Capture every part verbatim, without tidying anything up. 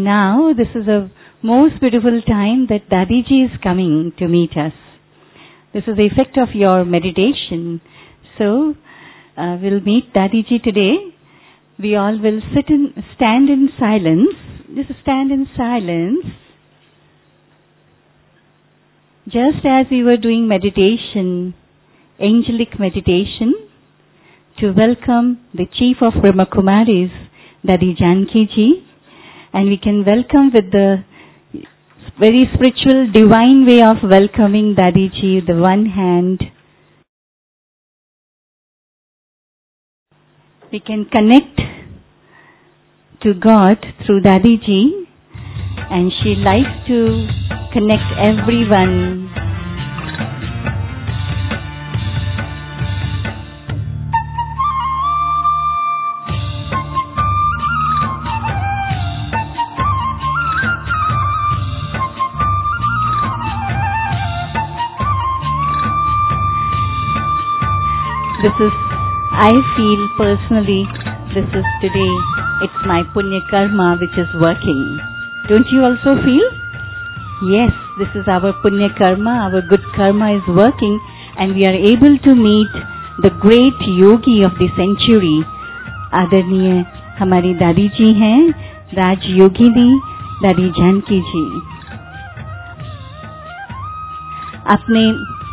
now this is a most beautiful time that Dadiji is coming to meet us. This is the effect of your meditation. So, uh, we'll meet Dadiji today. We all will sit and stand in silence. Just stand in silence. Just as we were doing meditation, angelic meditation, to welcome the Chief of Brahma Kumaris, Dadi Janki Ji, and we can welcome with the very spiritual, divine way of welcoming Dadi Ji, the one hand. We can connect to God through Dadi Ji, and she likes to connect everyone. This is, I feel personally, this is today, it's my punya karma which is working. Don't you also feel? Yes, this is our punya karma, our good karma is working, and we are able to meet the great yogi of the century. आदरणीय हमारी दादी जी हैं, राज योगिनी दादी जानकी जी. आपने,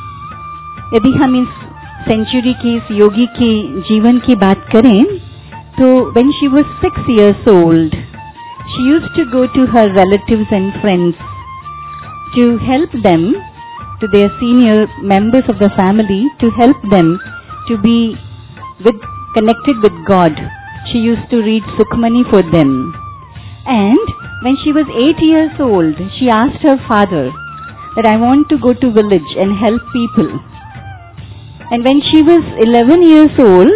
यदि हम इस century की, इस योगी के जीवन की बात करें, तो when she was six years old, she used to go to her relatives and friends to help them, to their senior members of the family, to help them to be with, connected with God. She used to read Sukhmani for them. And when she was eight years old, she asked her father that I want to go to village and help people. And when she was eleven years old,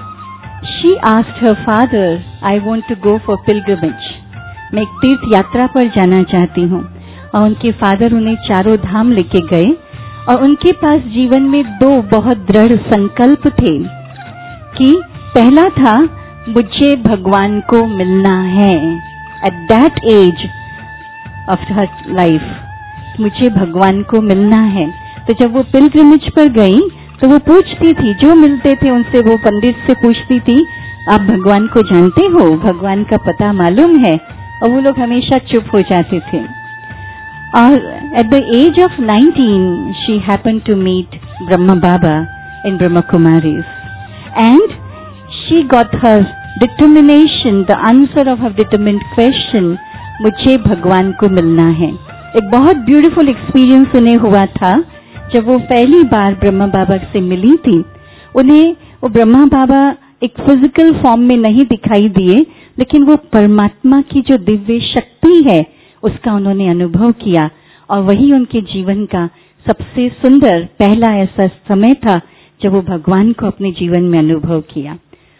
she asked her father, I want to go for pilgrimage. मैं एक तीर्थ यात्रा पर जाना चाहती हूँ. और उनके फादर उन्हें चारों धाम लेके गए, और उनके पास जीवन में दो बहुत दृढ़ संकल्प थे कि पहला था, मुझे भगवान को मिलना है. At that age of her life, मुझे भगवान को मिलना है. तो जब वो पिलग्रिमेज पर गई, तो वो पूछती थी, जो मिलते थे उनसे वो पंडित से पूछती थी, आप भगवान को जानते हो, भगवान का पता मालूम है? और वो लोग हमेशा चुप हो जाते थे. और at the age of nineteen, she happened to meet Brahma Baba in Brahma Kumaris, and she got her determination, the answer of her determined question, मुझे भगवान को मिलना है. एक बहुत ब्यूटीफुल एक्सपीरियंस उन्हें हुआ था जब वो पहली बार ब्रह्मा बाबा से मिली थी. उन्हें वो ब्रह्मा बाबा एक फिजिकल फॉर्म में नहीं दिखाई दिए, लेकिन वो परमात्मा की जो दिव्य शक्ति है उसका उन्होंने अनुभव किया, और वही उनके जीवन का सबसे सुंदर पहला ऐसा समय था जब वो भगवान को अपने जीवन में अनुभव किया.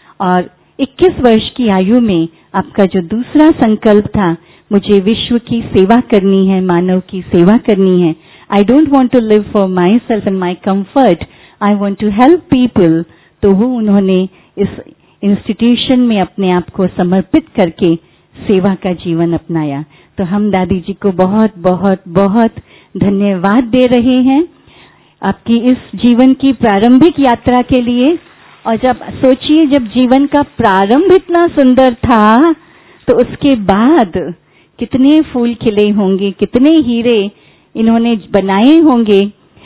और इक्कीस वर्ष की आयु में आपका जो दूसरा संकल्प था, मुझे विश्व की सेवा करनी है, मानव की सेवा करनी है. I don't want to live for myself and my comfort. I want to help people. तो वो उन्होंने इस इंस्टीट्यूशन में अपने आप को समर्पित करके सेवा का जीवन अपनाया. तो हम दादी जी को बहुत बहुत बहुत धन्यवाद दे रहे हैं आपकी इस जीवन की प्रारंभिक यात्रा के लिए. और जब सोचिए, जब जीवन का प्रारंभ इतना सुंदर था, तो उसके बाद कितने फूल खिले होंगे, कितने हीरे इन्होंने बनाए होंगे.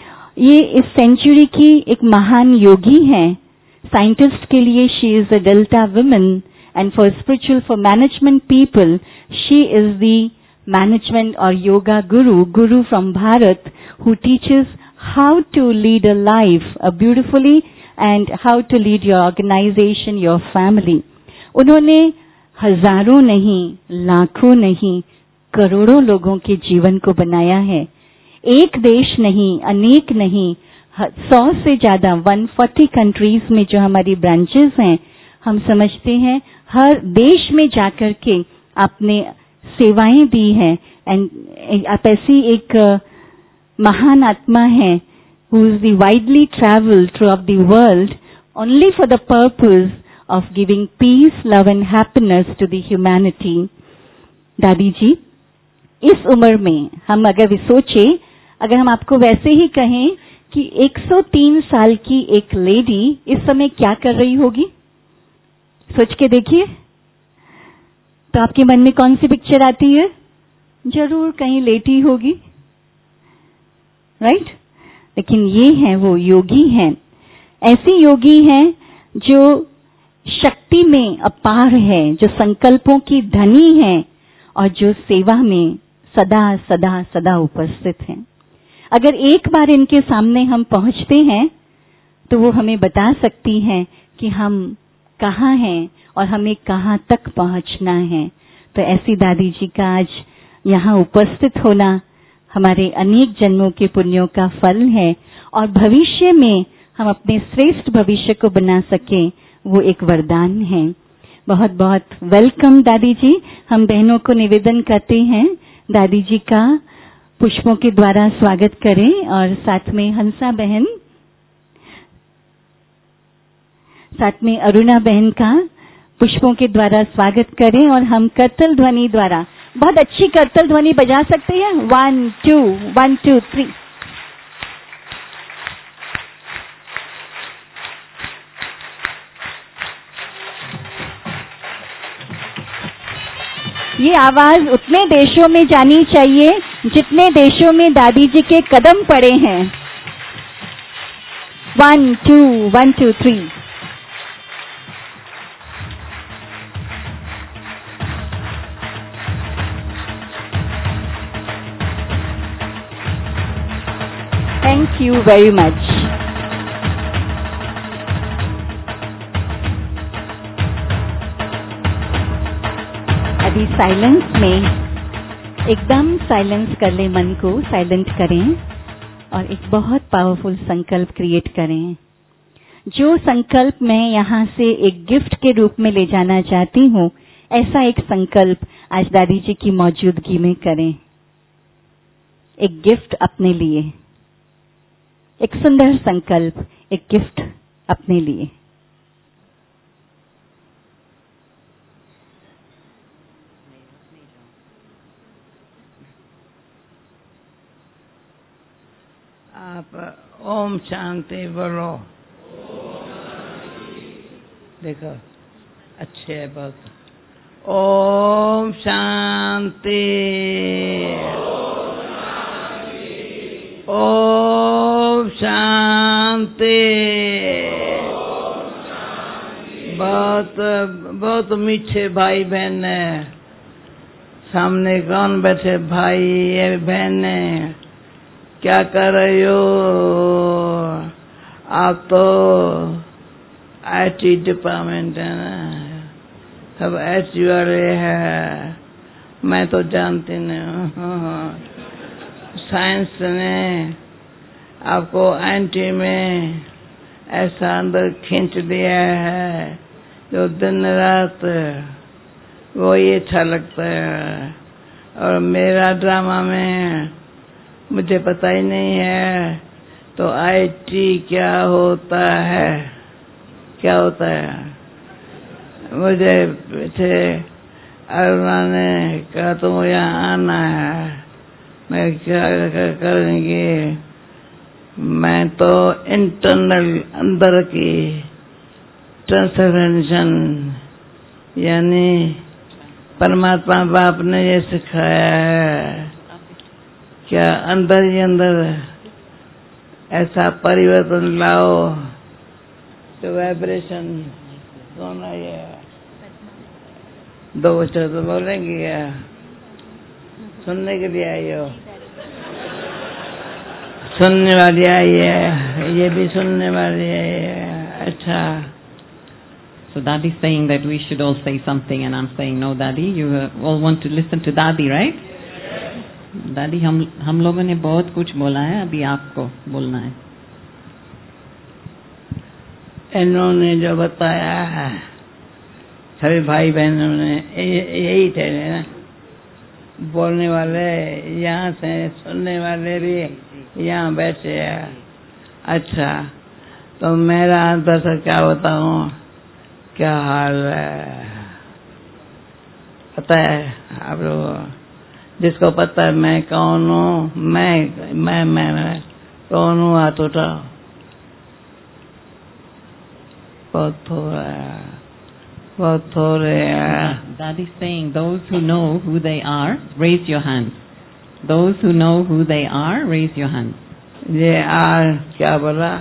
ये इस सेंचुरी की एक महान योगी हैं. साइंटिस्ट के लिए she is a delta woman, and for spiritual, for management people, she is the management और yoga guru, guru from Bharat, who teaches how to lead a life a beautifully and how to lead your organisation, your family. उन्होंने हजारों नहीं, लाखों नहीं, करोड़ों लोगों के जीवन को बनाया है. एक देश नहीं, अनेक नहीं, सौ से ज्यादा वन फोर्टी कंट्रीज में जो हमारी ब्रांचेस हैं, हम समझते हैं हर देश में जाकर के आपने सेवाएं दी हैं. एंड आप ऐसी एक महान आत्मा हैं who is the widely traveled throughout the world only for the purpose of giving peace, love and happiness to the humanity. दादी जी, इस उम्र में हम अगर भी सोचे, अगर हम आपको वैसे ही कहें कि एक सौ तीन साल की एक लेडी इस समय क्या कर रही होगी, सोच के देखिए, तो आपके मन में कौन सी पिक्चर आती है? जरूर कहीं लेटी होगी, राइट? लेकिन ये है वो योगी हैं, ऐसी योगी हैं जो शक्ति में अपार है, जो संकल्पों की धनी है और जो सेवा में सदा सदा सदा उपस्थित हैं। अगर एक बार इनके सामने हम पहुंचते हैं तो वो हमें बता सकती हैं कि हम कहाँ हैं और हमें कहाँ तक पहुंचना है। तो ऐसी दादी जी का आज यहाँ उपस्थित होना हमारे अनेक जन्मों के पुण्यों का फल है और भविष्य में हम अपने श्रेष्ठ भविष्य को बना सके, वो एक वरदान है। बहुत बहुत वेलकम दादी जी। हम बहनों को निवेदन करते हैं दादी जी का पुष्पों के द्वारा स्वागत करें और साथ में हंसा बहन, साथ में अरुणा बहन का पुष्पों के द्वारा स्वागत करें और हम करतल ध्वनि द्वारा, बहुत अच्छी करतल ध्वनि बजा सकते हैं, one two one two three. ये आवाज उतने देशों में जानी चाहिए जितने देशों में दादी जी के कदम पड़े हैं। One two one two three. Thank you very much. अभी साइलेंस में एकदम साइलेंस कर ले, मन को साइलेंट करें और एक बहुत पावरफुल संकल्प क्रिएट करें। जो संकल्प मैं यहाँ से एक गिफ्ट के रूप में ले जाना चाहती हूँ, ऐसा एक संकल्प आज दादी जी की मौजूदगी में करें। एक गिफ्ट अपने लिए, एक सुंदर संकल्प, एक गिफ्ट अपने लिए। आप ओम शांति बोलो। देखो अच्छे है बहुत। ओम शांति, ओम शांति। बहुत बहुत मीठे भाई बहन है। सामने कौन बैठे भाई ये बहन है, क्या कर रहे हो? आप तो आई टी डिपार्टमेंट है ना, सब आई टी वाले हैं। मैं तो जानती नहीं हूँ, साइंस ने आपको आई टी में ऐसा अंदर खींच दिया है जो दिन रात वो ये अच्छा लगता है। और मेरा ड्रामा में मुझे पता ही नहीं है तो आई टी क्या होता है, क्या होता है। मुझे पीछे अरुणा ने कहा तुम यहाँ आना है, मैं क्या करेंगे। मैं तो इंटरनल अंदर की ट्रांसफॉर्मेशन यानी परमात्मा बाप ने ये सिखाया है, क्या अंदर ही अंदर ऐसा परिवर्तन लाओ तो वाइब्रेशन कौन है। दो बच्चे तो बोलेंगे क्या, सुनने के लिए आई हो? सुनने वाली आई है, ये भी सुनने वाली है। अच्छा। So Dadi is saying that we should all say something, and I'm saying no, Dadi. You uh, all want to listen to Dadi, right? दादी हम हम लोगों ने बहुत कुछ बोला है, अभी आपको बोलना है। इन्होंने जो बताया है सभी भाई बहनों ने यही थे ना, बोलने वाले यहाँ से, सुनने वाले भी यहाँ बैठे हैं। अच्छा, तो मेरा अंदर से क्या बताऊँ, क्या हाल है। पता है आप लोग जिसको पता है मैं कौन हूँ, मैं मैं मैं मैं कौन हूँ, हाथ उठाओ। बहुत थोड़ा है, बहुत थोड़े हैं। That is saying, those who know who they are, raise your hands. Those who know who they are, raise your hands. ये आ क्या बोला?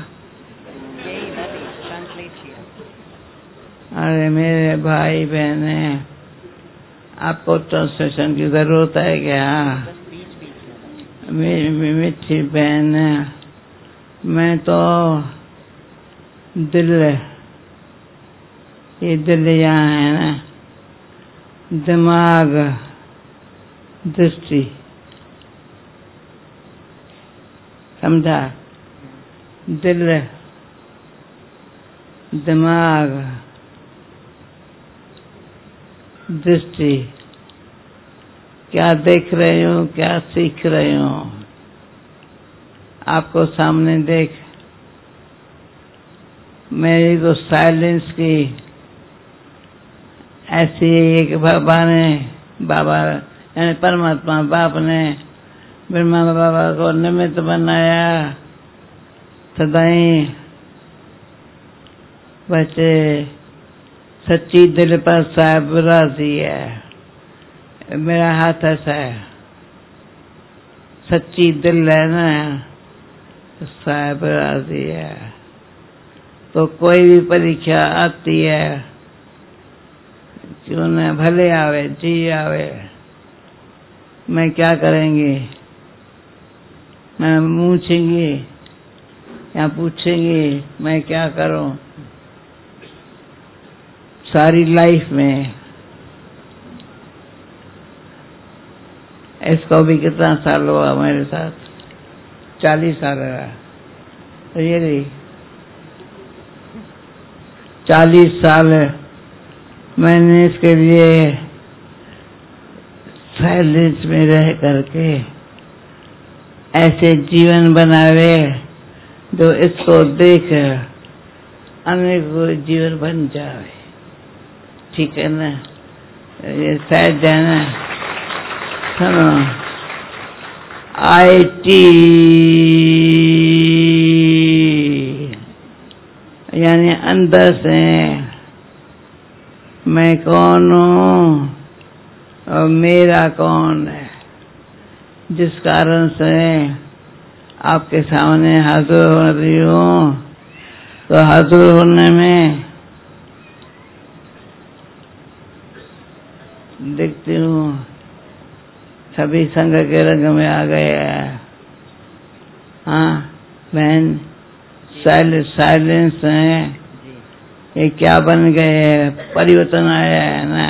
अरे मेरे भाई बहने, आपको ट्रांसलेशन की जरूरत है क्या? मेरी मिठी बहन, मैं तो दिल, ये दिल यहाँ है ना, दिमाग, दृष्टि, समझा? दिल, दिमाग, दृष्टि, क्या देख रही हूँ, क्या सीख रही हूँ? आपको सामने देख, मेरी तो साइलेंस की ऐसी एक बाबा ने, बाबा यानी परमात्मा बाप ने ब्रह्मा बाबा को निमित्त बनाया, सदाई बच्चे सच्ची दिल पर साहब राजी है। मेरा हाथ ऐसा है, सच्ची दिल है ना, साहब राजी है। तो कोई भी परीक्षा आती है, क्यों न भले आवे, जी आवे, मैं क्या करेंगी? मैं पूछेंगी या पूछेंगी मैं क्या करूं? सारी लाइफ में इसको भी कितना साल हुआ मेरे साथ? चालीस साल रहा। तो ये नहीं, चालीस साल मैंने इसके लिए साइलेंस में रह करके ऐसे जीवन बनावे जो इसको देख अनेक जीवन बन जाए। ठीक है ना? ये शायद है ना, सुनो, आई टी यानी अंदर से मैं कौन हूँ और मेरा कौन है, जिस कारण से आपके सामने हाजिर हो रही हूँ। तो हाजिर होने में देखती हूँ सभी संग के रंग में आ गए हैं। हाँ बहन, साइलेंस साइलेंस है, ये क्या बन गए? परिवर्तन आया है ना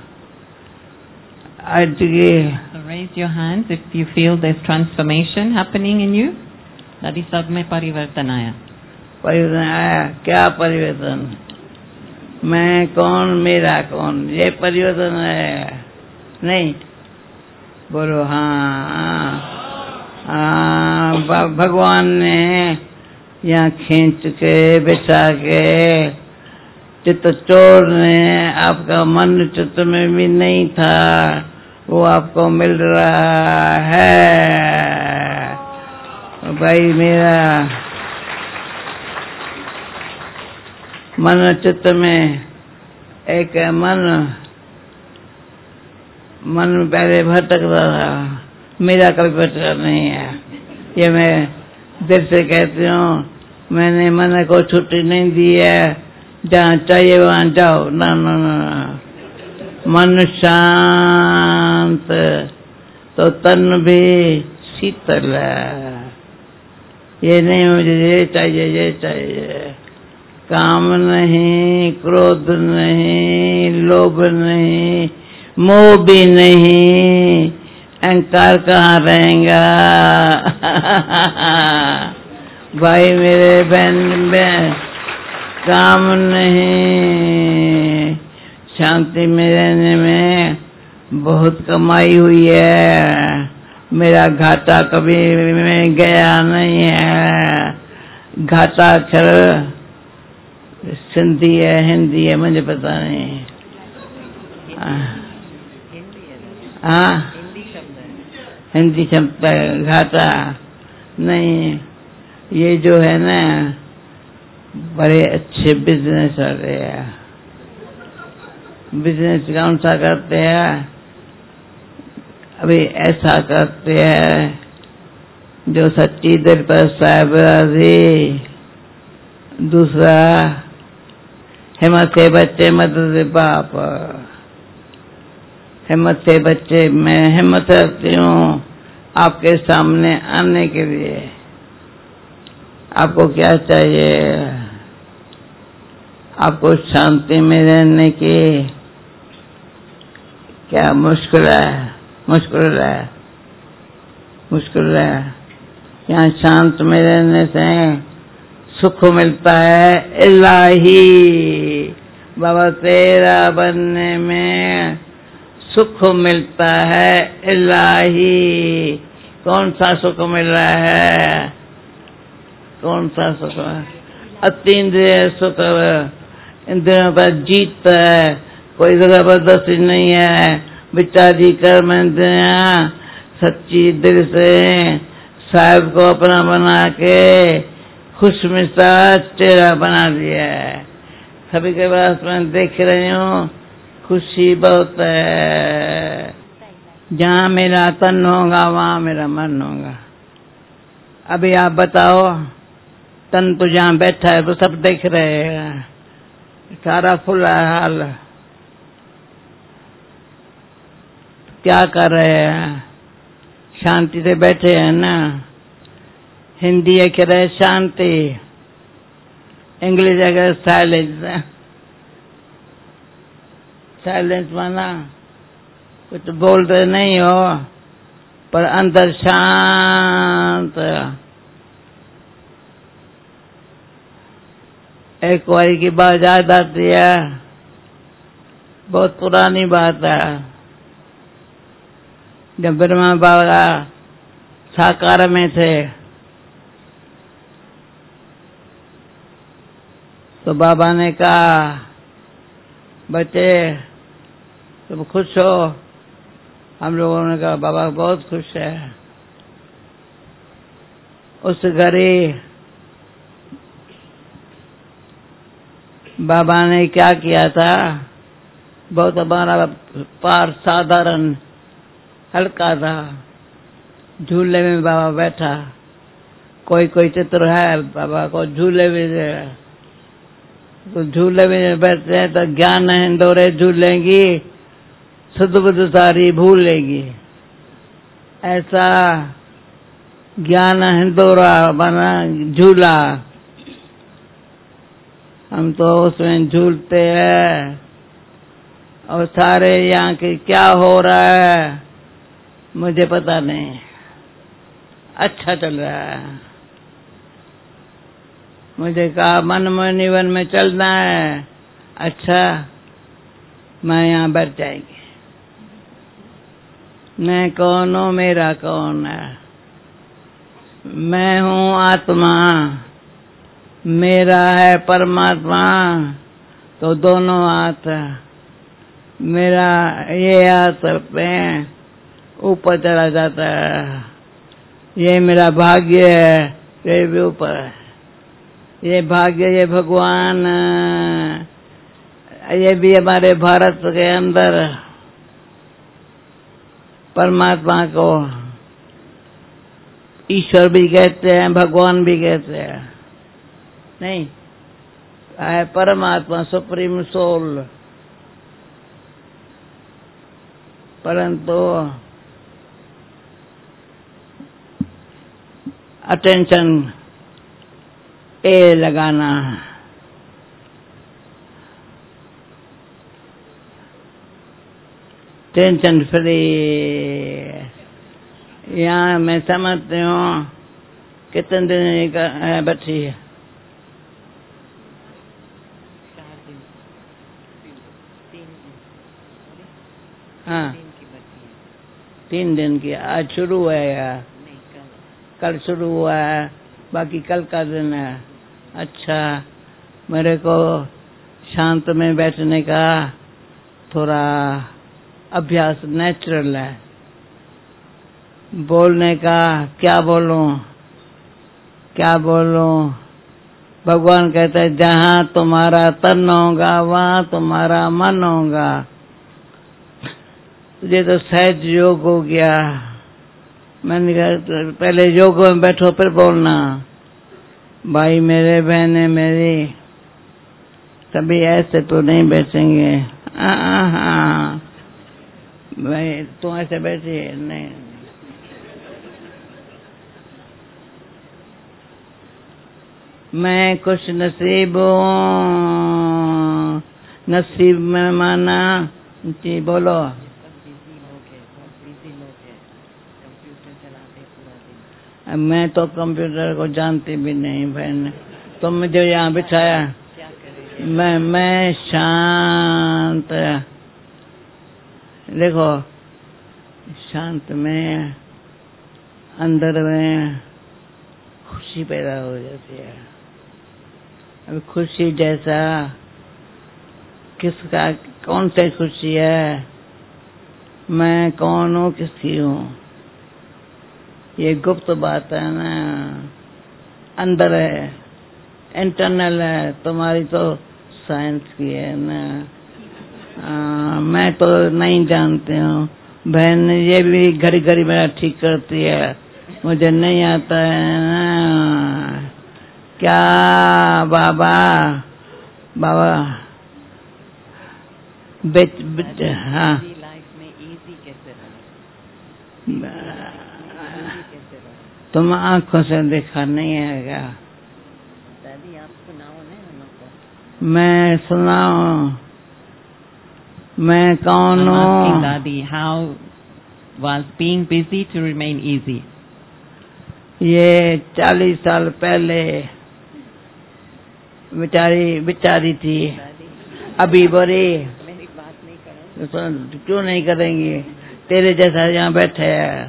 आज के। So raise your hands if you feel there's transformation happening in you. That is सब में परिवर्तन आया। परिवर्तन आया। क्या परिवर्तन? मैं कौन, मेरा कौन, ये परिवर्तन है नहीं? बोलो हाँ हाँ। भगवान ने यहाँ खींच के बिछा के, चित्त चोर ने आपका मन चित्त में भी नहीं था, वो आपको मिल रहा है। भाई मेरा मन चित्त में एक मन मन में पहले भटकता था, मेरा कभी भटका नहीं है। ये मैं दिल से कहती हूँ, मैंने मन को छुट्टी नहीं दी है, जहाँ चाहिए वहाँ जाओ। ना ना ना, मन शांत तो तन भी शीतल है। ये नहीं मुझे ये चाहिए ये चाहिए, काम नहीं, क्रोध नहीं, लोभ नहीं, मोह भी नहीं, अहंकार कहाँ रहेगा? भाई मेरे बहन बहन, काम नहीं, शांति में रहने में बहुत कमाई हुई है। मेरा घाटा कभी में गया नहीं है। घाटा अक्षर सिंधी है, हिंदी है, मुझे पता नहीं। हाँ हिंदी शब्द है। हिंदी शब्द है घाटा नहीं। ये जो है ना बड़े अच्छे बिजनेस वाले हैं। बिजनेस कौन सा करते हैं? अभी ऐसा करते हैं जो सच्ची दिल पर साहबराजी। दूसरा हिम्मत से बच्चे मदद बाप। हिम्मत से बच्चे, मैं हिम्मत रखती हूँ आपके सामने आने के लिए। आपको क्या चाहिए? आपको शांति में रहने की क्या मुश्किल है? मुश्किल है, मुश्किल है। यहाँ शांत में रहने से सुख मिलता है इलाही। बाबा तेरा बनने में सुख मिलता है इलाही। कौन सा सुख मिल रहा है? कौन सा सुख? अतीन्द्रिय सुख, इंद्रियों पर जीत है, कोई जबरदस्ती नहीं है। विचारी कर्म इंद्रियां सच्ची दिल से साहब को अपना बना के खुश मिजाज चेहरा बना दिया है। सभी के पास मैं देख रही हूँ खुशी बहुत है। जहाँ मेरा तन होगा वहाँ मेरा मन होगा। अभी आप बताओ, तन तो जहाँ बैठा है तो सब देख रहे हैं, सारा खुला हाल। क्या कर रहे हैं? शांति से बैठे हैं ना। हिंदी है कह रहे शांति, इंग्लिश अगर साइलेंस। साइलेंस माना कुछ बोलते नहीं हो पर अंदर शांत। एक बारी की बात याद आती है, बहुत पुरानी बात है। जब ब्रह्मा बाबा साकार में थे तो बाबा ने कहा, बच्चे तुम खुश हो? हम लोगों ने कहा बाबा बहुत खुश है। उस घड़ी बाबा ने क्या किया था? बहुत हमारा पार साधारण हल्का था। झूले में बाबा बैठा, कोई कोई चित्र है बाबा को झूले में दे। तो झूले में बैठते हैं तो ज्ञान हिंदोरे झूलेंगी, सुध बुध सारी भूलेंगी। ऐसा ज्ञान हिंदोरा बना झूला। हम तो उसमें झूलते हैं और सारे यहाँ के क्या हो रहा है मुझे पता नहीं। अच्छा चल रहा है। मुझे कहा मन में निवन में चलना है। अच्छा, मैं यहाँ बैठ जाएंगे। मैं कौन हूँ? मेरा कौन है? मैं हूँ आत्मा, मेरा है परमात्मा। तो दोनों हाथ, मेरा ये हाथ पे ऊपर चला जाता है। ये मेरा भाग्य है, ये भी ऊपर है। ये भाग्य, ये भगवान, ये भी हमारे भारत के अंदर परमात्मा को ईश्वर भी कहते हैं, भगवान भी कहते हैं। नहीं, है परमात्मा, सुप्रीम सोल। परंतु अटेंशन ए लगाना, टेंशन फ्री। यहाँ मैं समझती हूँ कितने दिन बैठी है? हाँ, तीन दिन की। आज शुरू हुआ है या कल शुरू हुआ है? बाकी कल का दिन है। अच्छा, मेरे को शांत में बैठने का थोड़ा अभ्यास नेचुरल है। बोलने का क्या बोलूं क्या बोलूं, भगवान कहते हैं जहां तुम्हारा तन होगा वहां तुम्हारा मन होगा। तुझे तो सहज योग हो गया। मैंने कहा पहले योग में बैठो फिर बोलना। भाई मेरे बहने मेरी कभी ऐसे तो नहीं बैठेंगे। हाँ भाई तुम ऐसे बैठिए नहीं। मैं कुछ नसीब हूँ, नसीब में माना जी। बोलो। मैं तो कंप्यूटर को जानती भी नहीं बहन। तुम मुझे यहाँ बिठाया, मैं मैं शांत। देखो शांत में अंदर में खुशी पैदा हो जाती है। अब खुशी जैसा किसका कौन सी खुशी है? मैं कौन हूँ किसकी हूँ? ये गुप्त बात है ना, अंदर है, इंटरनल है। तुम्हारी तो साइंस की है ना। आ, मैं तो नहीं जानती हूँ। बहन ये भी घड़ी घड़ी मेरा ठीक करती है, मुझे नहीं आता है ना। क्या बाबा बाबा बेच बेच हाँ तुम आंखों से देखा नहीं है क्या? दादी आप सुनाओ ना हमको। मैं सुनाऊं? मैं कौन हूँ? दादी, how was being busy to remain easy? ये चालीस साल पहले बेचारी बेचारी थी, अभी बड़ी। मेरी बात नहीं करो। क्यों नहीं करेंगी? तेरे जैसा यहाँ बैठे है।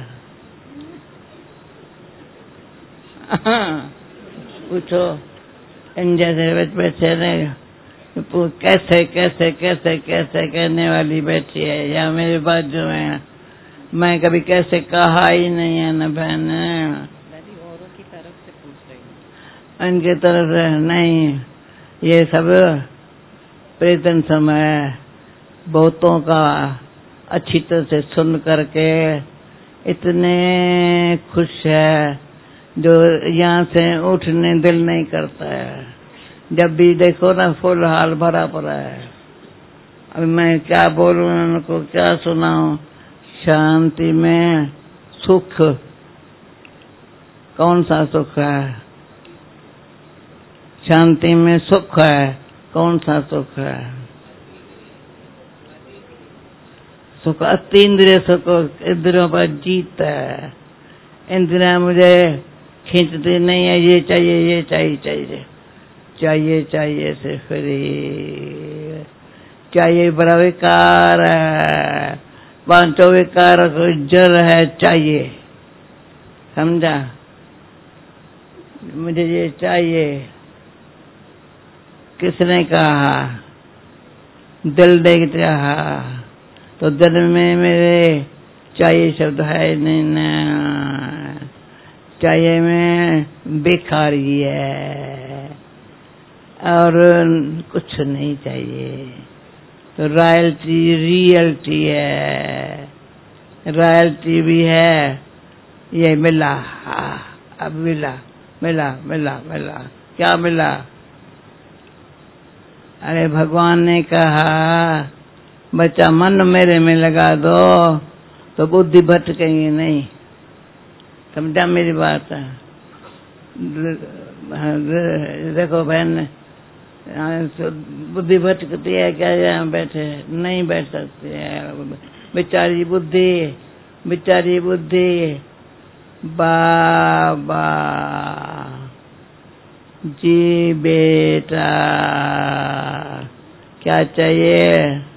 पूछो इन जैसे बैठे नहीं, कैसे कैसे कैसे कैसे कहने वाली बैठी है यहाँ मेरे बाजू में। मैं कभी कैसे कहा ही नहीं है न बहन। दादी औरों की तरफ से पूछ रही हूँ। इनके तरफ से नहीं, ये सब प्रेतन समय बहुतों का अच्छी तरह से सुन करके इतने खुश है जो यहाँ से उठने दिल नहीं करता है। जब भी देखो ना फुल हाल भरा पड़ा है। अब मैं क्या बोलूं उनको, क्या सुनाऊं? शांति में सुख, कौन सा सुख है? शांति में सुख है, कौन सा सुख है? सुख अतीन्द्रिय सुख, इंद्रियों पर जीत है। इंद्रियां मुझे खींचती नहीं है, ये चाहिए ये चाहिए चाहिए चाहिए चाहिए से फ्री चाहिए। बड़ा विकार है, पांचों विकार को जड़ है चाहिए। समझा? मुझे ये चाहिए। किसने कहा? दिल देख रहा तो दिल में मेरे चाहिए शब्द है नहीं ना। चाहिए में बेकारी है और कुछ नहीं चाहिए। तो रॉयल्टी रियल्टी है, रॉयल्टी भी है। ये मिला, हाँ अब मिला मिला मिला मिला। क्या मिला? अरे भगवान ने कहा बच्चा मन मेरे में लगा दो तो बुद्धि भटकेंगी नहीं। समझा मेरी बात? देखो बहन, बुद्धि भटकती है क्या? यहाँ बैठे नहीं बैठ सकती है बेचारी बुद्धि, बेचारी बुद्धि। बाबा जी बेटा क्या चाहिए?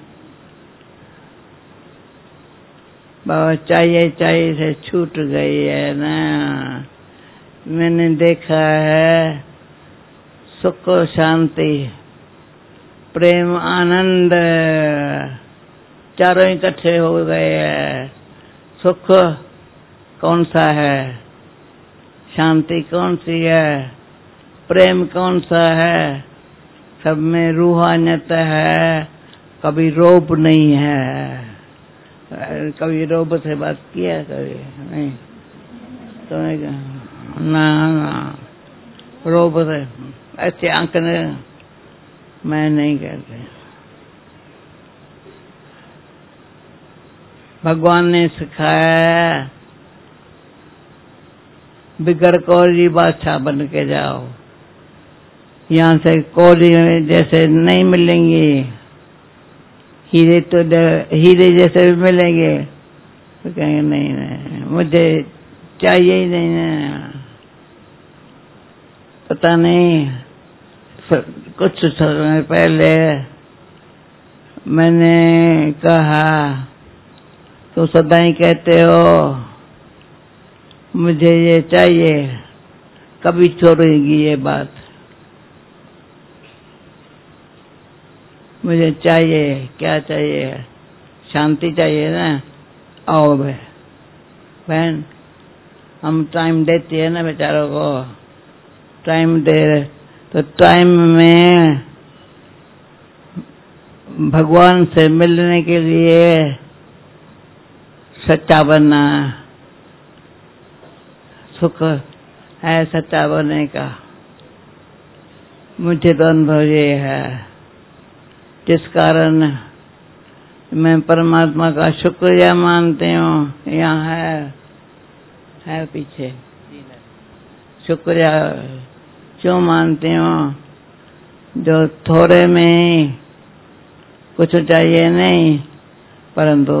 बाबा चाहिए चाहिए से छूट गई है ना। मैंने देखा है सुख शांति प्रेम आनंद चारों इकट्ठे हो गए हैं। सुख कौन सा है, शांति कौन सी है, प्रेम कौन सा है, सब में रूहानियत है, कभी रोब नहीं है। कभी रोब से बात किया, कभी नहीं तो ना ना रोब से ऐसे आंख ने मैं नहीं कहते। भगवान ने सिखाया बिगड़ कौड़ी बादशाह बन के जाओ, यहाँ से कौड़ी जैसे नहीं मिलेंगे, हीरे तो हीरे जैसे भी मिलेंगे तो कहेंगे नहीं नहीं मुझे चाहिए ही नहीं ना। पता नहीं कुछ समय पहले मैंने कहा तो सदा ही कहते हो मुझे ये चाहिए, कभी छोड़ेगी ये बात। मुझे चाहिए, क्या चाहिए, शांति चाहिए ना। आओ बहन, हम टाइम देती है ना बेचारों को, टाइम दे रहे तो टाइम में भगवान से मिलने के लिए सच्चा बनना, सुख है सच्चा बनने का। मुझे तो अनुभव ये है, जिस कारण मैं परमात्मा का शुक्रिया मानती हूँ। यहाँ है है पीछे, शुक्रिया क्यों मानती हूँ? जो थोड़े में कुछ चाहिए नहीं, परंतु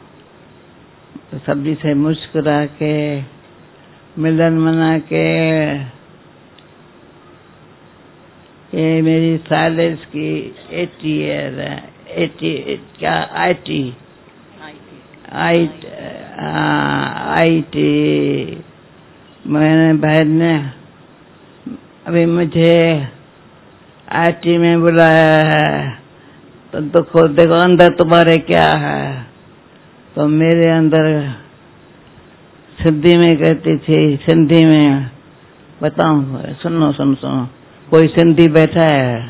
सभी से मुस्कुरा के मिलन मना के, ये मेरी साइलेंस की एटी है, एटी क्या I T I I T मैंने बहन ने अभी मुझे आई टी में बुलाया है, तो देखो देखो अंदर तुम्हारे क्या है। तो मेरे अंदर सिंधी में कहती थी, सिंधी में बताऊं, सुनो सुनो सुनो, कोई सिंधी बैठा है,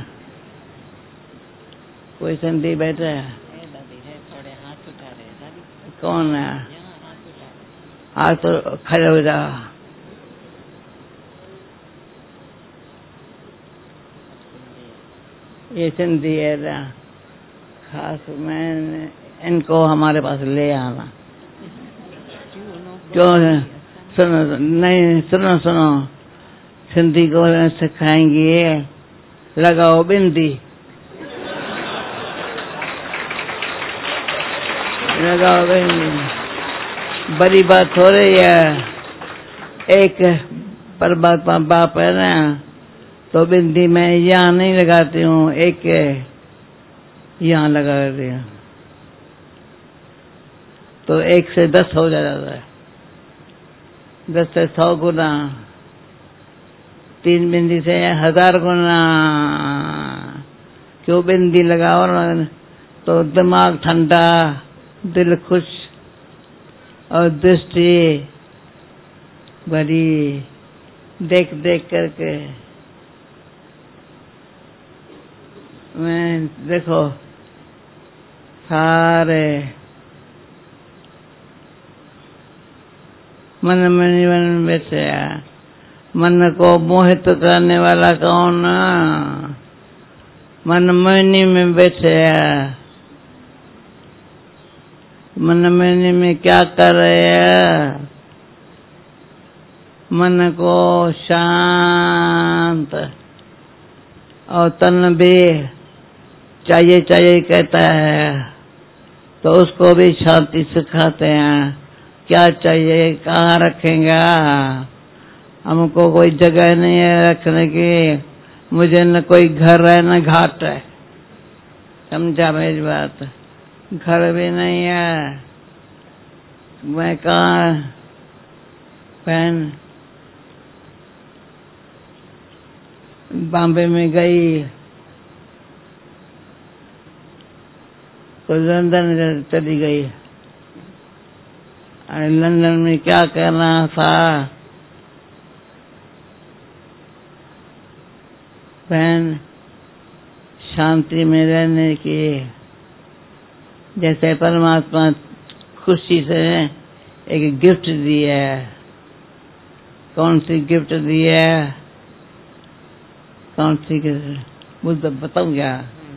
कोई सिंधी बैठा है, थोड़े हाथ उठा रहे। कौन है? हाथ तो खड़े हो जा। ये सिंधी है ना, खास मैं इनको हमारे पास ले आना। क्यों? सुनो नहीं, सुनो सुनो, सिंधी को सिखाएंगे, लगाओ बिंदी, लगाओ बिंदी। बड़ी बात हो रही है, एक परमात्मा बाप है ना, तो बिंदी मैं यहाँ नहीं लगाती हूँ, एक यहाँ लगा दिया तो एक से दस हो जाता है, दस से सौ गुना, तीन बिंदी से हजार गुना। क्यों? बिंदी लगाओ ना तो दिमाग ठंडा, दिल खुश और दृष्टि बड़ी, देख देख करके मैं देखो सारे मन में मन बैठे, मन को मोहित करने वाला कौन? मन मोहिनी में बैठे, मन मोहिनी में क्या कर रहे हैं? मन को शांत और तन भी चाहिए चाहिए कहता है, तो उसको भी शांति सिखाते हैं। क्या चाहिए, कहाँ रखेंगे? हमको कोई जगह नहीं है रखने की, मुझे न कोई घर है न घाट है, समझा मेरी बात? घर भी नहीं है, मैं कहाँ बहन बॉम्बे में गई, तो लंदन चली गई। अरे लंदन में क्या करना था? बहन, शांति में रहने की, जैसे परमात्मा खुशी से एक गिफ्ट दी है। कौन सी गिफ्ट दी है? कौन सी गिफ्ट बताऊं क्या?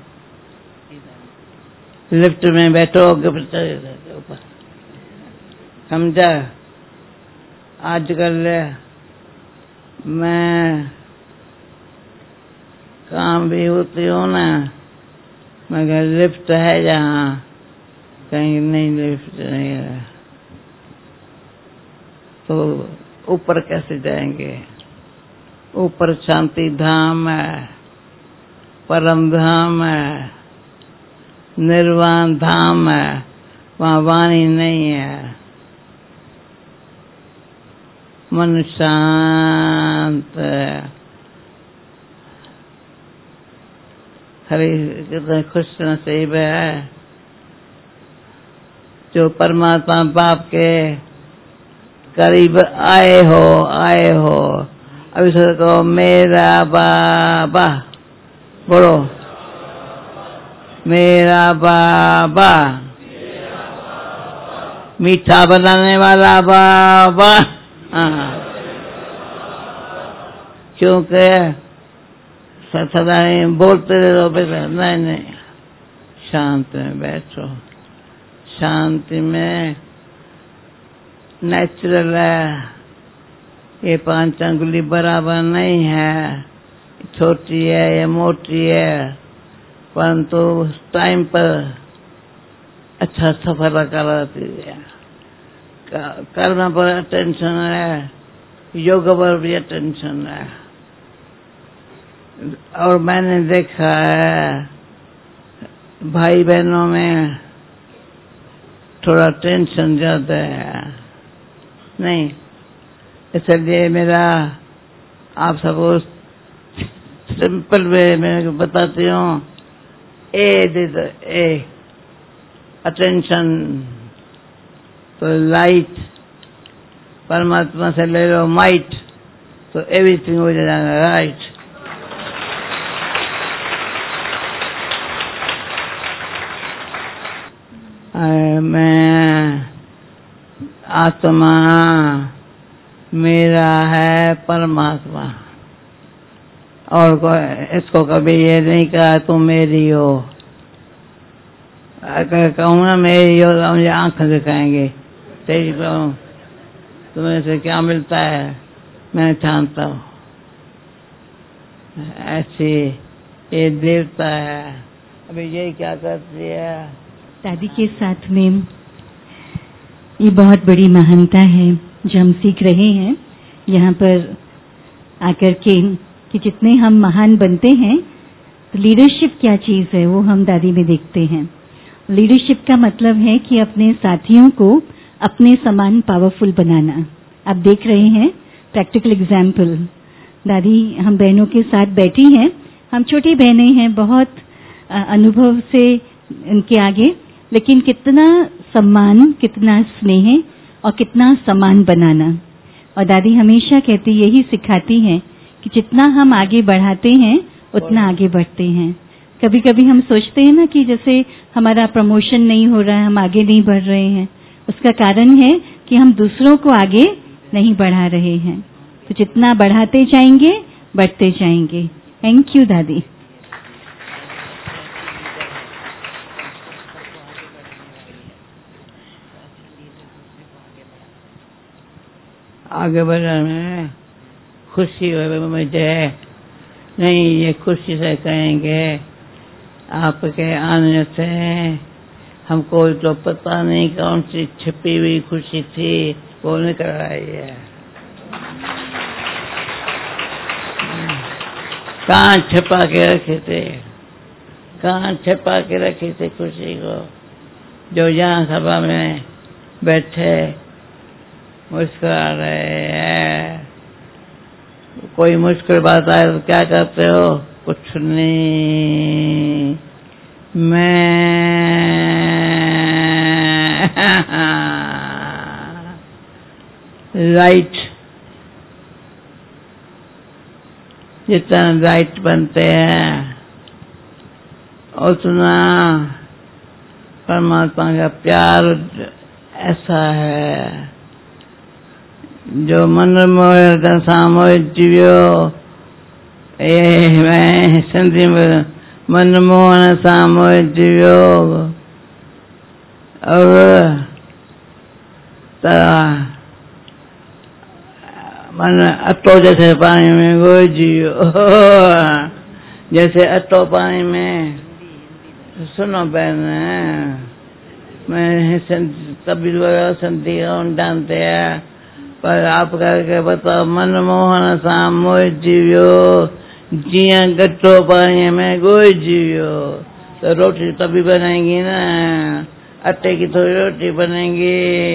लिफ्ट में बैठो, गिफ्ट ऊपर, समझा? आजकल मैं काम भी होती हूँ ना, मगर लिफ्ट है जहाँ, कहीं नहीं लिफ्ट नहीं है, तो ऊपर कैसे जाएंगे? ऊपर शांति धाम है, परम धाम है, निर्वाण धाम है, वहाँ वाणी नहीं है, मन शांत है। हरे कितने खुश नसीब है जो परमात्मा बाप के करीब आए हो, आए हो। अभी से कहो मेरा बाबा, बोलो मेरा बाबा, मीठा बनाने वाला बाबा। हाँ, क्योंकि सदा बोलते रहो बेटा, नहीं नहीं, शांत में बैठो। शांति में नेचुरल है। ये पांच अंगुली बराबर नहीं है, छोटी है या मोटी है, परंतु उस टाइम पर अच्छा सफल कराती है। कर्म पर अटेंशन है, योग पर भी अटेंशन है। और मैंने देखा है भाई बहनों में थोड़ा टेंशन ज्यादा है, नहीं? इसलिए मेरा आप सबको सिंपल वे में बताती हूँ, ए दे दो, ए अटेंशन, तो लाइट, परमात्मा से ले लो माइट, तो एवरीथिंग हो जाएगा राइट। मैं आत्मा मेरा है परमात्मा, और इसको कभी ये नहीं कहा तुम मेरी हो। अगर कहूँ ना मेरी हो तो मुझे आंख दिखाएंगे, तेरी कहूँ तुम्हें से क्या मिलता है, मैं जानता हूँ। ऐसी ये देवता है। अभी ये क्या करती है दादी के साथ में, ये बहुत बड़ी महानता है जो हम सीख रहे हैं यहाँ पर आकर के, कि जितने हम महान बनते हैं तो लीडरशिप क्या चीज़ है वो हम दादी में देखते हैं। लीडरशिप का मतलब है कि अपने साथियों को अपने समान पावरफुल बनाना। आप देख रहे हैं प्रैक्टिकल एग्जाम्पल, दादी हम बहनों के साथ बैठी हैं, हम छोटी बहनें हैं, बहुत अनुभव से इनके आगे, लेकिन कितना सम्मान, कितना स्नेह और कितना सम्मान बनाना। और दादी हमेशा कहती, यही सिखाती हैं कि जितना हम आगे बढ़ाते हैं उतना आगे बढ़ते हैं। कभी कभी हम सोचते हैं ना कि जैसे हमारा प्रमोशन नहीं हो रहा है, हम आगे नहीं बढ़ रहे हैं, उसका कारण है कि हम दूसरों को आगे नहीं बढ़ा रहे हैं। तो जितना बढ़ाते जाएंगे बढ़ते जाएंगे। थैंक यू दादी। आगे बढ़ने में खुशी हो मुझे, नहीं ये खुशी से कहेंगे आपके आने से हमको तो पता नहीं कौन सी छिपी हुई खुशी थी वो निकल आई है। कहाँ छिपा के रखे थे, कहाँ छिपा के रखे थे खुशी को, जो यहाँ सभा में बैठे मुस्कुरा रहे हैं। कोई मुश्किल बात आए तो क्या करते हो? कुछ नहीं, मैं राइट, जितना राइट बनते हैं उतना परमात्मा का प्यार ऐसा है जो मन मोह सामोहिक जीवो, ये मैं संधि में मनमोहन सामोहिक जीवो और तारा मन अट्टो जैसे पानी में गोई जियो, जैसे अट्टो पानी में। सुनो बहन, मैं तभी संधि जानते हैं, पर आप करके बताओ मनमोहन सामोहिक जीवो, जिया गट्टो पानी में गोई जियो। तो रोटी तभी बनेगी ना, आटे की थोड़ी रोटी बनेगी।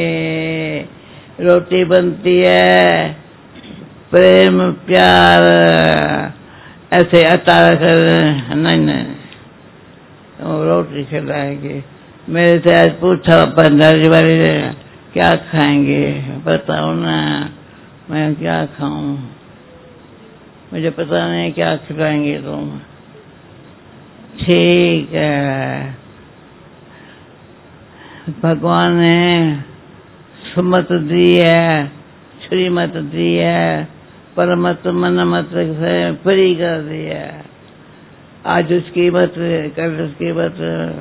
रोटी बनती है प्रेम प्यार, ऐसे आटा कर नहीं नहीं तो रोटी खिलाएगी। मेरे से आज पूछा पंद्रह वाली क्या खाएंगे, बताओ ना, मैं क्या खाऊं, मुझे पता नहीं क्या खिलाएंगे तुम। ठीक है, भगवान ने सुमत दी है, श्रीमत दी है, परमत मन मत से फ्री कर दिया। आज उसकी मत, कल उसकी मत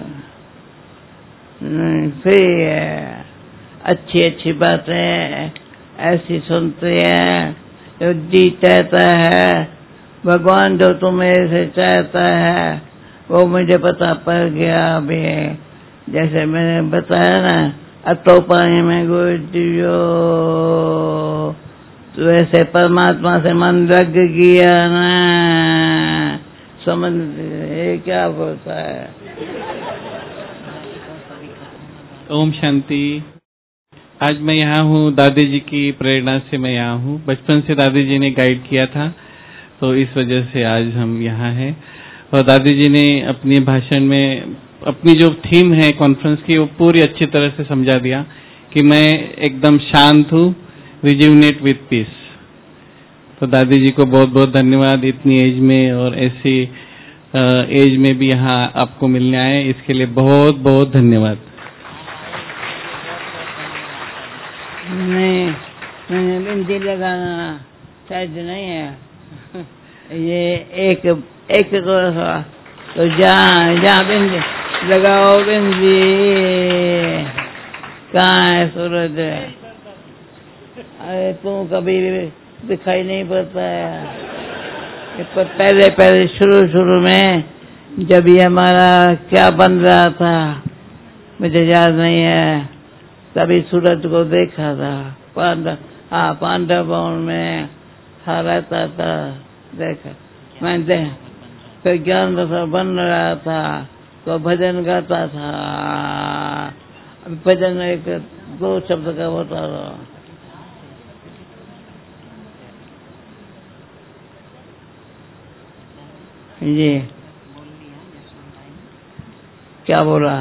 फ्री है। अच्छी अच्छी बातें ऐसी सुनते हैं जो जी चाहता है। भगवान जो तुम मेरे से चाहता है वो मुझे पता पड़ गया अभी। जैसे मैंने बताया ना, अतो पानी में गोई जियो, तो ऐसे परमात्मा से मन लग गया ना, समझ ये क्या बोलता है। ओम शांति। आज मैं यहाँ हूँ, दादी जी की प्रेरणा से मैं यहाँ हूँ। बचपन से दादी जी ने गाइड किया था, तो इस वजह से आज हम यहाँ हैं। और दादी जी ने अपने भाषण में अपनी जो थीम है कॉन्फ्रेंस की, वो पूरी अच्छी तरह से समझा दिया कि मैं एकदम शांत हूँ, रिज्यूनेट विथ पीस। तो दादी जी को बहुत बहुत धन्यवाद, इतनी एज में और ऐसी एज में भी यहाँ आपको मिलने आए, इसके लिए बहुत बहुत धन्यवाद। नहीं, मैंने बिंदी लगाना शायद नहीं है। ये एक एक तो जहाँ जहाँ बिंदी लगाओ, बिंदी कहाँ है सूरज? अरे तू कभी दिखाई नहीं पड़ता है। पर पहले पहले शुरू शुरू में जब ये हमारा क्या बन रहा था मुझे याद नहीं है, तभी सूरज को देखा था। पांडव हाँ पांडव भवन में हाँ रहता था, देखा मैं देख फिर ज्ञान रस बन रहा था तो भजन गाता था। अभी भजन एक दो शब्द का बता रहा। जी क्या बोला?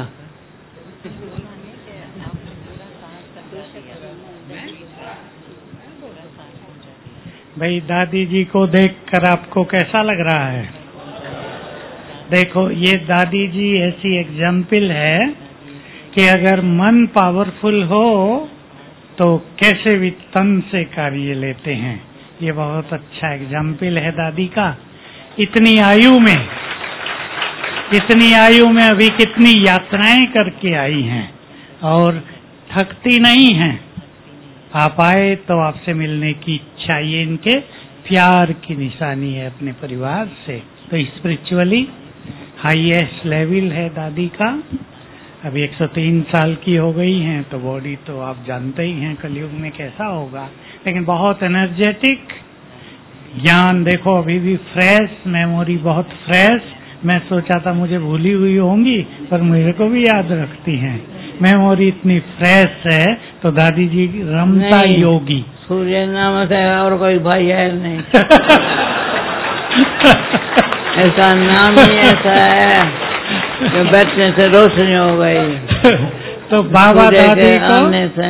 भाई दादी जी को देखकर आपको कैसा लग रहा है? देखो, ये दादी जी ऐसी एग्जाम्पल है कि अगर मन पावरफुल हो तो कैसे भी तन से कार्य लेते हैं। ये बहुत अच्छा एग्जाम्पल है दादी का। इतनी आयु में इतनी आयु में अभी कितनी यात्राएं करके आई हैं और थकती नहीं हैं। आप आए तो आपसे मिलने की इच्छा, ये इनके प्यार की निशानी है अपने परिवार से। तो स्पिरिचुअली हाईएस्ट लेवल है दादी का। अभी एक सौ तीन साल की हो गई हैं, तो बॉडी तो आप जानते ही हैं कलयुग में कैसा होगा, लेकिन बहुत एनर्जेटिक। ज्ञान देखो अभी भी फ्रेश, मेमोरी बहुत फ्रेश। मैं सोचा था मुझे भूली हुई होंगी, पर मेरे को भी याद रखती हैं। मेमोरी इतनी फ्रेश है, तो दादी जी रमता योगी। सूर्य नाम से और कोई भाई है नहीं। ऐसा नाम ही ऐसा है कि बैठने से रोशनी हो गई। तो बाबा सूर्य दादी के को आने से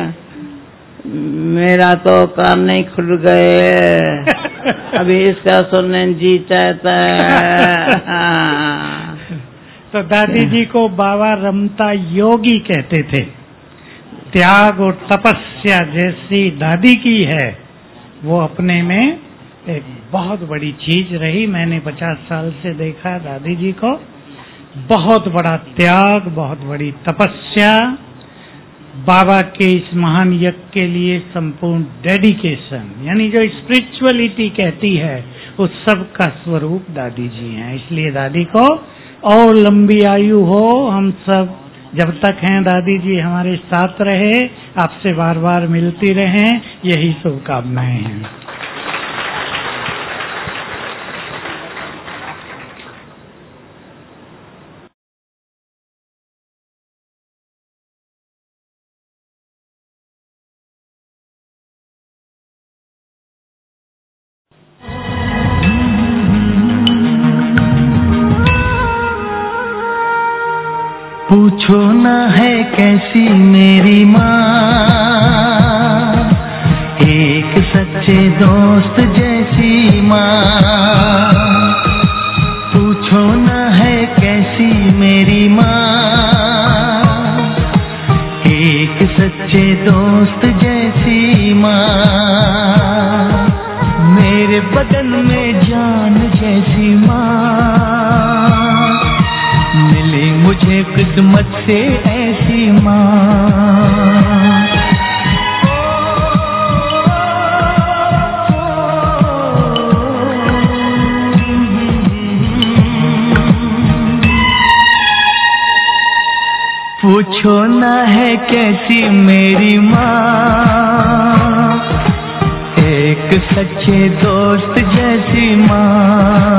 मेरा तो कान नहीं खुल गए, अभी इसका सुनने जी चाहता है। तो दादी जी को बाबा रमता योगी कहते थे। त्याग और तपस्या जैसी दादी की है वो अपने में एक बहुत बड़ी चीज रही। मैंने पचास साल से देखा दादी जी को, बहुत बड़ा त्याग, बहुत बड़ी तपस्या, बाबा के इस महान यज्ञ के लिए संपूर्ण डेडिकेशन, यानी जो स्पिरिचुअलिटी कहती है उस सब का स्वरूप दादी जी हैं। इसलिए दादी को और लंबी आयु हो, हम सब जब तक हैं दादी जी हमारे साथ रहे, आपसे बार बार मिलती रहें, यही शुभकामनाएं हैं। पूछो ना है कैसी मेरी माँ, एक सच्चे दोस्त जैसी माँ। पूछो ना है कैसी मेरी माँ, एक सच्चे दोस्त जैसी माँ। मेरे बदन में जान जैसी माँ, मिली मुझे किस्मत से ऐसी माँ। पूछो ना है कैसी मेरी माँ, एक सच्चे दोस्त जैसी माँ।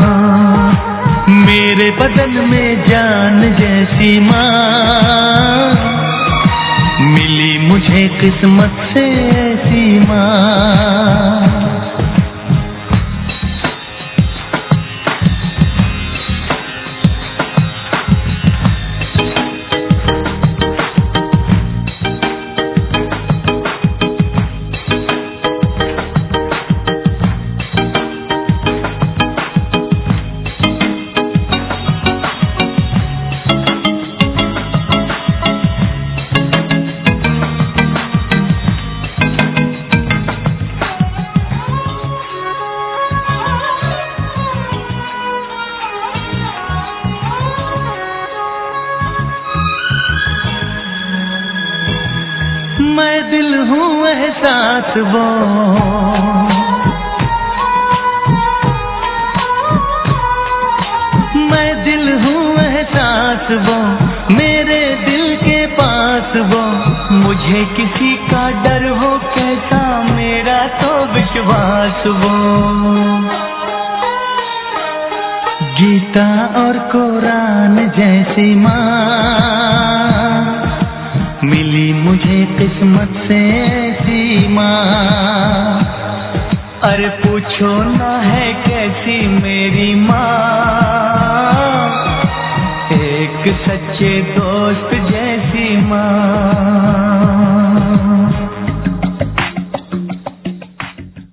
मेरे बदन में जान जैसी माँ, मिली मुझे किस्मत से ऐसी माँ। मैं दिल हूँ एहसास वो, मैं दिल हूँ एहसास वो, मेरे दिल के पास वो। मुझे किसी का डर हो कैसा, मेरा तो विश्वास वो। गीता और कुरान जैसी माँ, मिली मुझे किस्मत से ऐसी माँ। अरे पूछो ना है कैसी मेरी माँ, एक सच्चे दोस्त जैसी माँ।